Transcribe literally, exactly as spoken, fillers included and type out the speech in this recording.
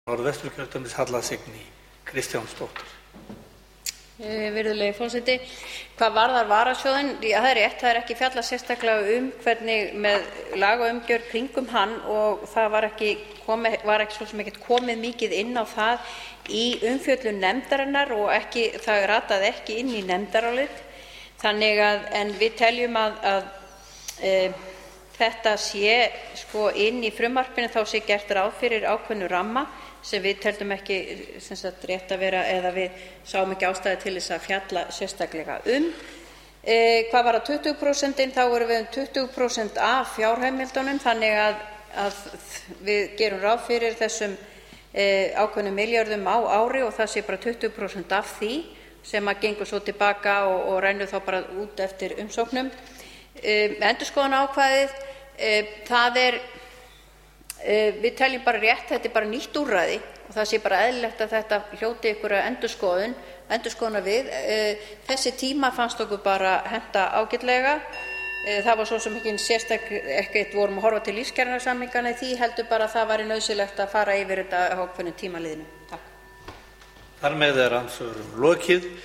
Norðvesturkjördæmis Halla Signý Kristjánsdóttir. Virðulegi forseti, hvað varðar varasjóðinn, það er rétt, það er ekki fjallað sérstaklega um hvernig með lagaumgjörð kringum hann og það var ekki, komi, var ekki svo sem ekkert komið mikið inn á það í umfjöllun nefndarinnar og ekki, það rataði ekki inn í nefndarálit. Þannig að, en við teljum að, að e, þetta sé sko inn í frumvarpinu, þá sé gert ráð fyrir ákveðnu ramma sem við teldum ekki sem sagt, rétt að vera eða við sáum ekki ástæðu til þess að fjalla sérstaklega um. E, hvað var að tuttugu prósent, þá erum við um tuttugu prósent af fjárheimildunum, þannig að, að við gerum ráð fyrir þessum e, ákveðnum milljörðum á ári og það sé bara tuttugu prósent af því sem að gengur svo tilbaka og, og rennur þá bara út eftir umsóknum. E, endurskoðunarákvæðið, e, það er við teljum bara rétt, þetta er bara nýtt úrræði og það sé bara eðlilegt að þetta hljóti einhverja endurskoðun, endurskoðunar við. Þessi tíma fannst okkur bara henta ágætlega. Það var svo sem ekki sérstak, ekkert vorum að horfa til lífskjarasamningana í því, heldur bara að það væri nauðsynlegt að fara yfir þetta á ákveðnum tímaliðnum. Takk. Þar með er andsvörum lokið.